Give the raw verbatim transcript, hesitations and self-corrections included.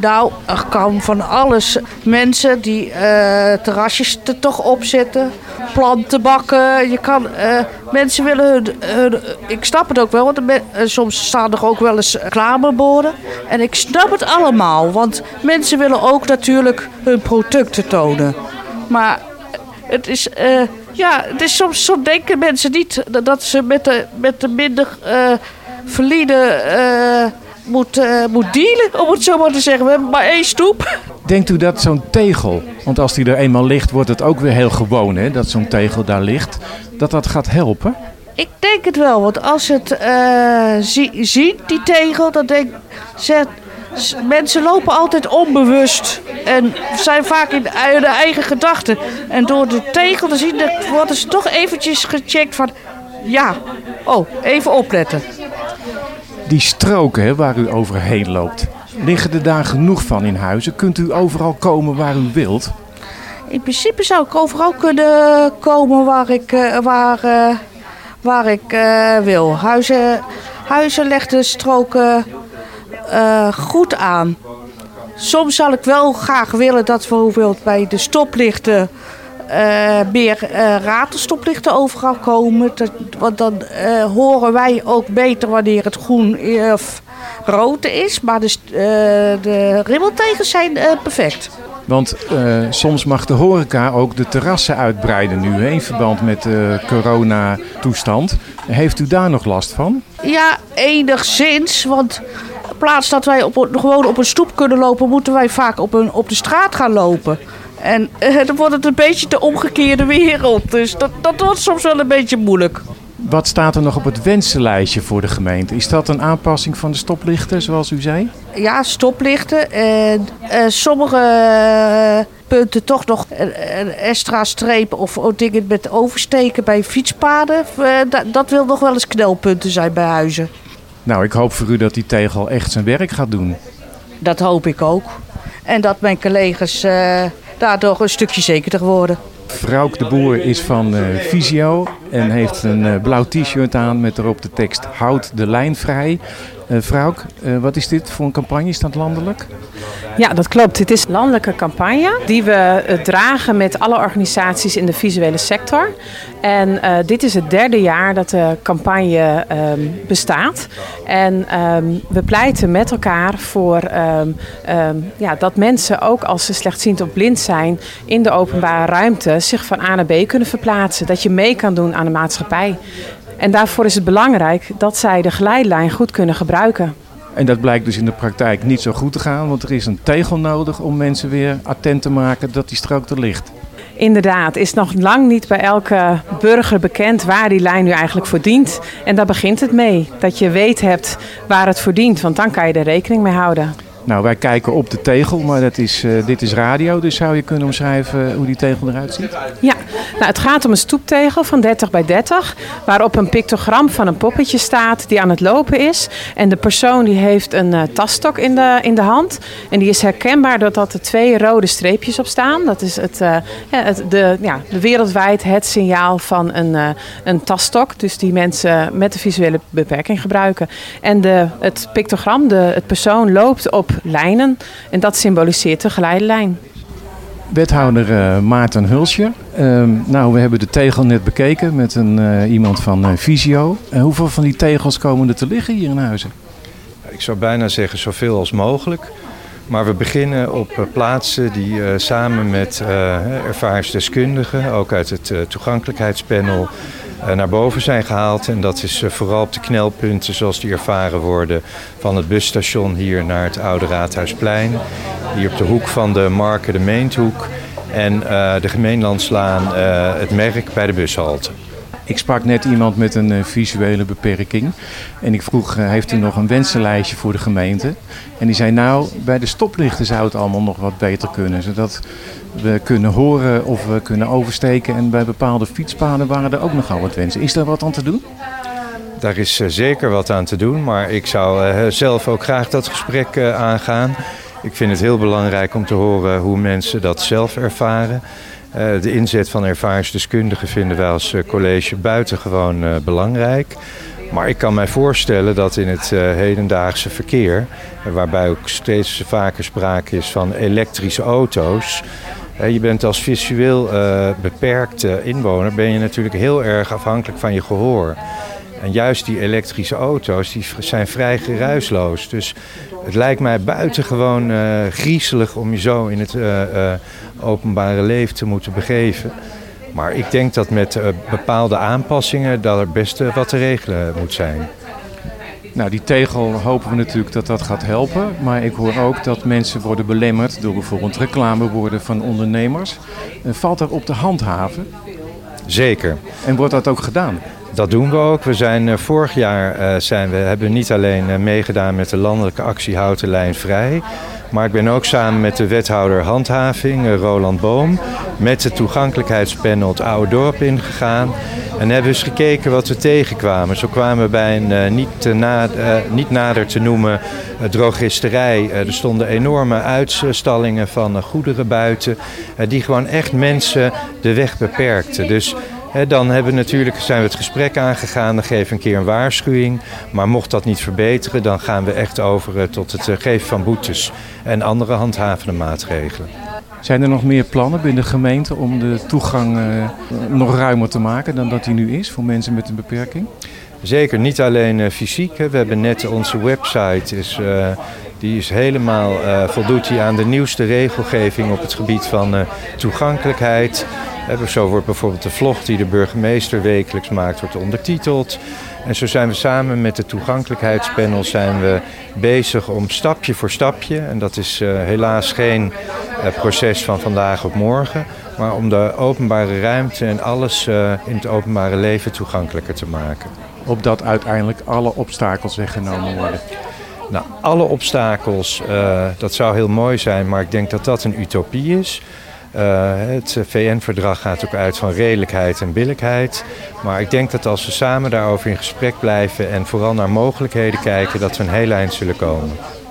Nou, er kan van alles. Mensen die uh, terrasjes er toch opzetten, plantenbakken. Je kan, uh, mensen willen hun, hun... Ik snap het ook wel, want me, uh, soms staan er ook wel eens reclameborden. En ik snap het allemaal, want mensen willen ook natuurlijk hun producten tonen. Maar het is... Uh, ja, het is soms, soms denken mensen niet dat ze met de, met de minder uh, verliezen uh, moet, uh, moet dealen, om het zo maar te zeggen. We hebben maar één stoep. Denkt u dat zo'n tegel, want als die er eenmaal ligt, wordt het ook weer heel gewoon, hè, dat zo'n tegel daar ligt, dat dat gaat helpen? Ik denk het wel, want als het uh, zie, ziet, die tegel, dan denk ik... Mensen lopen altijd onbewust en zijn vaak in hun eigen gedachten. En door de tegel te zien, worden ze toch eventjes gecheckt van... Ja, oh, even opletten. Die stroken, hè, waar u overheen loopt, liggen er daar genoeg van in Huizen? Kunt u overal komen waar u wilt? In principe zou ik overal kunnen komen waar ik, uh, waar, uh, waar ik uh, wil. Huizen, Huizen legt de stroken... Uh, goed aan. Soms zal ik wel graag willen dat we bijvoorbeeld bij de stoplichten uh, meer uh, ratelstoplichten overal komen. Dat, want dan uh, horen wij ook beter wanneer het groen of rood is. Maar de, uh, de ribbeltegels zijn uh, perfect. Want uh, soms mag de horeca ook de terrassen uitbreiden nu, hè, in verband met de coronatoestand. Heeft u daar nog last van? Ja, enigszins, want... In plaats dat wij op, gewoon op een stoep kunnen lopen, moeten wij vaak op, een, op de straat gaan lopen. En eh, dan wordt het een beetje de omgekeerde wereld. Dus dat, dat wordt soms wel een beetje moeilijk. Wat staat er nog op het wensenlijstje voor de gemeente? Is dat een aanpassing van de stoplichten, zoals u zei? Ja, stoplichten. En uh, sommige uh, punten toch nog een extra streep of dingen met oversteken bij fietspaden. Uh, dat, dat wil nog wel eens knelpunten zijn bij Huizen. Nou, ik hoop voor u dat die tegel echt zijn werk gaat doen. Dat hoop ik ook. En dat mijn collega's uh, daardoor een stukje zekerder worden. Vrouwke de Boer is van uh, Visio en heeft een uh, blauw t-shirt aan met erop de tekst Houd de lijn vrij. Uh, Vrouwke, uh, wat is dit voor een campagne? Is dat landelijk? Ja, dat klopt. Het is een landelijke campagne die we uh, dragen met alle organisaties in de visuele sector. En uh, dit is het derde jaar dat de campagne um, bestaat. En um, we pleiten met elkaar voor um, um, ja, dat mensen, ook als ze slechtziend of blind zijn, in de openbare ruimte zich van A naar B kunnen verplaatsen. Dat je mee kan doen aan de maatschappij. En daarvoor is het belangrijk dat zij de geleidlijn goed kunnen gebruiken. En dat blijkt dus in de praktijk niet zo goed te gaan, want er is een tegel nodig om mensen weer attent te maken dat die strook er ligt. Inderdaad, is nog lang niet bij elke burger bekend waar die lijn nu eigenlijk voor dient. En daar begint het mee, dat je weet hebt waar het voor dient, want dan kan je er rekening mee houden. Nou, wij kijken op de tegel, maar dat is, uh, dit is radio, dus zou je kunnen omschrijven hoe die tegel eruit ziet? Ja, nou, het gaat om een stoeptegel van dertig bij dertig, waarop een pictogram van een poppetje staat die aan het lopen is. En de persoon die heeft een uh, tasstok in de, in de hand en die is herkenbaar doordat er twee rode streepjes op staan. Dat is het, uh, het, de, ja, de wereldwijd het signaal van een, uh, een tasstok, dus die mensen met een visuele beperking gebruiken. En de, het pictogram, de, het persoon loopt op lijnen en dat symboliseert de geleidelijn. Wethouder uh, Maarten Hulsje. Uh, nou, we hebben de tegel net bekeken met een, uh, iemand van uh, Visio. Uh, hoeveel van die tegels komen er te liggen hier in Huizen? Ik zou bijna zeggen zoveel als mogelijk. Maar we beginnen op uh, plaatsen die uh, samen met uh, ervaringsdeskundigen, ook uit het uh, toegankelijkheidspanel, uh, naar boven zijn gehaald. En dat is uh, vooral op de knelpunten zoals die ervaren worden van het busstation hier naar het Oude Raadhuisplein. Hier op de hoek van de Marke de Meenthoek en uh, de Gemeenlandslaan uh, het merk bij de bushalte. Ik sprak net iemand met een uh, visuele beperking en ik vroeg, uh, heeft u nog een wensenlijstje voor de gemeente? En die zei, nou, bij de stoplichten zou het allemaal nog wat beter kunnen, zodat we kunnen horen of we kunnen oversteken. En bij bepaalde fietspaden waren er ook nogal wat wensen. Is daar wat aan te doen? Daar is uh, zeker wat aan te doen, maar ik zou uh, zelf ook graag dat gesprek uh, aangaan. Ik vind het heel belangrijk om te horen hoe mensen dat zelf ervaren. Uh, de inzet van ervaringsdeskundigen vinden wij als uh, college buitengewoon uh, belangrijk. Maar ik kan mij voorstellen dat in het uh, hedendaagse verkeer, waarbij ook steeds vaker sprake is van elektrische auto's. Uh, je bent als visueel uh, beperkte inwoner ben je natuurlijk heel erg afhankelijk van je gehoor. En juist die elektrische auto's die zijn vrij geruisloos. Dus het lijkt mij buitengewoon uh, griezelig om je zo in het uh, uh, openbare leven te moeten begeven. Maar ik denk dat met uh, bepaalde aanpassingen dat er best uh, wat te regelen moet zijn. Nou, die tegel hopen we natuurlijk dat dat gaat helpen. Maar ik hoor ook dat mensen worden belemmerd door bijvoorbeeld reclameborden van ondernemers. Uh, valt dat op te handhaven? Zeker. En wordt dat ook gedaan? Dat doen we ook. We zijn uh, vorig jaar uh, zijn we, hebben we niet alleen uh, meegedaan met de landelijke actie Houd de Lijn Vrij. Maar ik ben ook samen met de wethouder handhaving, uh, Roland Boom, met het toegankelijkheidspanel het Oude Dorp ingegaan. En hebben eens gekeken wat we tegenkwamen. Zo kwamen we bij een uh, niet, uh, na, uh, niet nader te noemen uh, drogisterij. Uh, er stonden enorme uitstallingen van uh, goederen buiten. Uh, die gewoon echt mensen de weg beperkten. Dus He, dan hebben we natuurlijk, zijn we het gesprek aangegaan, dan geven we een keer een waarschuwing. Maar mocht dat niet verbeteren, dan gaan we echt over uh, tot het uh, geven van boetes en andere handhavende maatregelen. Zijn er nog meer plannen binnen de gemeente om de toegang uh, nog ruimer te maken dan dat die nu is voor mensen met een beperking? Zeker, niet alleen uh, fysiek. Hè. We hebben net onze website, is, uh, die is helemaal, uh, voldoet die aan de nieuwste regelgeving op het gebied van uh, toegankelijkheid. Zo wordt bijvoorbeeld de vlog die de burgemeester wekelijks maakt, wordt ondertiteld. En zo zijn we samen met het toegankelijkheidspanel zijn we bezig om stapje voor stapje, en dat is uh, helaas geen uh, proces van vandaag op morgen, maar om de openbare ruimte en alles uh, in het openbare leven toegankelijker te maken. Opdat uiteindelijk alle obstakels weggenomen worden. Nou, alle obstakels, uh, dat zou heel mooi zijn, maar ik denk dat dat een utopie is. Uh, het V N-verdrag gaat ook uit van redelijkheid en billijkheid. Maar ik denk dat als we samen daarover in gesprek blijven en vooral naar mogelijkheden kijken, dat we een heel eind zullen komen.